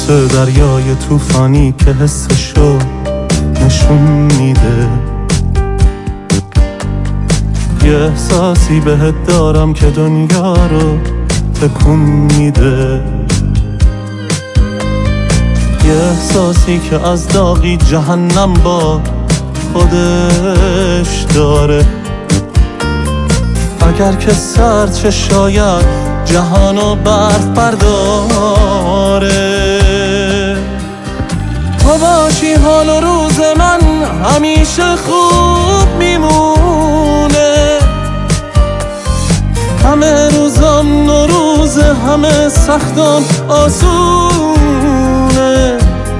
مثل دریای طوفانی که حسشو نشون میده. یه احساسی بهت دارم که دنیا رو تکون میده. یه احساسی که از داغی جهنم با خودش داره. اگر که سرچه شاید جهانو برف برداره. تو باشی حال و روز من همیشه خوب میمونه. همه روزم نوروزه، همه سختم آسونه.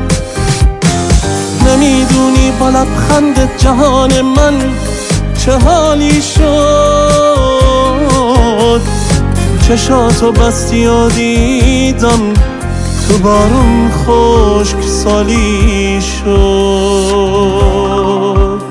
نمیدونی با لبخندت جهان من چه حالی شد. چشاتو بستی و دیدم تو بارون خشک سالی شد.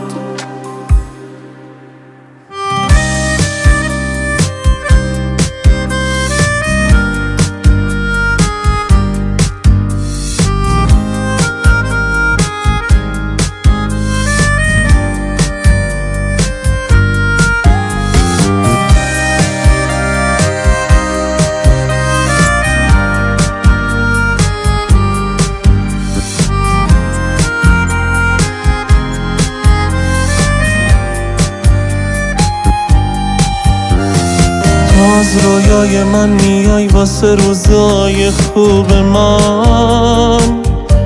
از رویای من میای واسه روزای خوب من.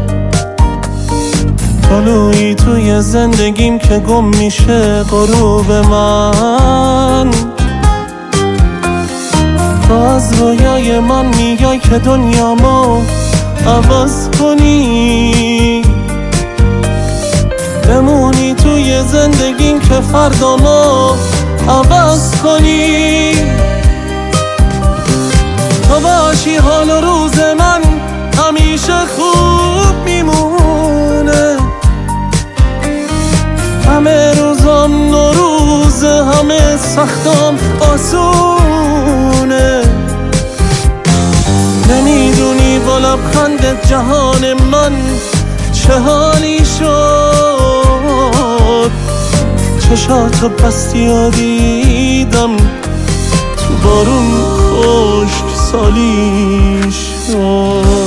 طلوعی توی زندگیم که گم میشه غروب من. تو از رویای من میای که دنیامو عوض کنی. بمونی توی زندگیم که فردامو عوض کنی. تو باشی حال و روز من همیشه خوب میمونه. همه روزم نوروزه، همه سختم آسونه. نمیدونی با لبخندت جهان من چه حالی شد. چشاتو بستی و دیدم تو بارون خشک سالی شد.